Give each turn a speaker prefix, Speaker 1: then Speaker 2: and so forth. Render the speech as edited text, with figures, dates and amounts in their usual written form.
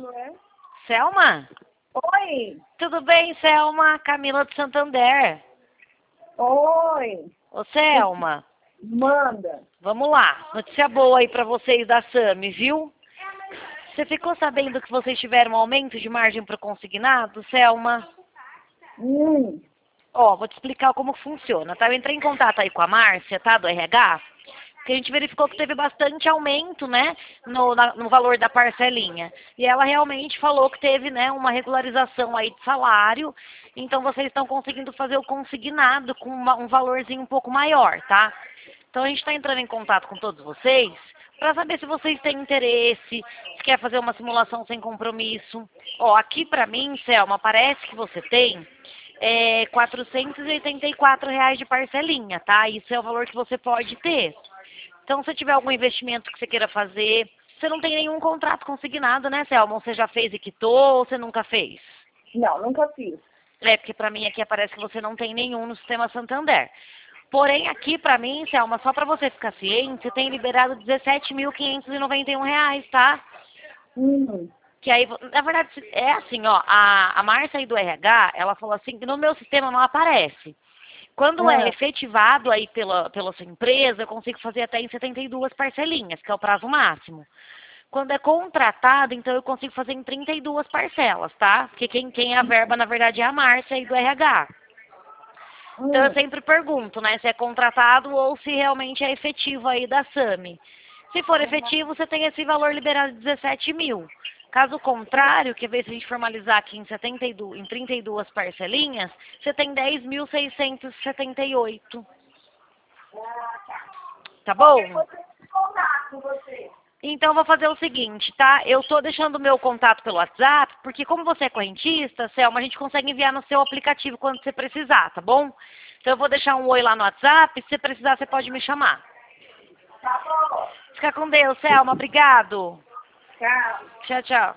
Speaker 1: falando, é?
Speaker 2: Selma?
Speaker 1: Oi!
Speaker 2: Tudo bem, Selma? Camila do Santander.
Speaker 1: Oi!
Speaker 2: Ô, Selma,
Speaker 1: Manda!
Speaker 2: vamos lá. Notícia boa aí pra vocês da Sami, viu? Você ficou sabendo que vocês tiveram um aumento de margem para consignado, Selma? Ó, vou te explicar como funciona, tá? Eu entrei em contato aí com a Márcia, tá? Do RH, que a gente verificou que teve bastante aumento, né? No valor da parcelinha. E ela realmente falou que teve, né, uma regularização aí de salário. Então, vocês estão conseguindo fazer o consignado com um valorzinho um pouco maior, tá? Então, a gente está entrando em contato com todos vocês para saber se vocês têm interesse, se quer fazer uma simulação sem compromisso. Ó, aqui para mim, Selma, parece que você tem R$ 484 de parcelinha, tá? Isso é o valor que você pode ter. Então, se tiver algum investimento que você queira fazer, você não tem nenhum contrato consignado, né, Selma? Você já fez e quitou ou você nunca fez?
Speaker 1: Não, nunca fiz.
Speaker 2: É, porque para mim aqui aparece que você não tem nenhum no sistema Santander. Porém, aqui para mim, Selma, só para você ficar ciente, você tem liberado R$ 17.591, tá? Que aí, na verdade, é assim, ó, a Márcia aí do RH, ela falou assim que no meu sistema não aparece. Quando é efetivado aí pela sua empresa, eu consigo fazer até em 72 parcelinhas, que é o prazo máximo. Quando é contratado, então eu consigo fazer em 32 parcelas, tá? Porque quem é a verba, na verdade, é a Márcia aí do RH. Então eu sempre pergunto, né, se é contratado ou se realmente é efetivo aí da Sami. Se for efetivo, você tem esse valor liberado de 17 mil. Caso contrário, quer ver se a gente formalizar aqui em 32 parcelinhas, você tem 10.678. Tá bom? Então, vou fazer o seguinte, tá? Eu tô deixando o meu contato pelo WhatsApp, porque como você é correntista, Selma, a gente consegue enviar no seu aplicativo quando você precisar, tá bom? Então, eu vou deixar um oi lá no WhatsApp, se você precisar, você pode me chamar.
Speaker 1: Tá bom.
Speaker 2: Fica com Deus, Selma. Obrigado.
Speaker 1: Tchau.
Speaker 2: Tchau, tchau.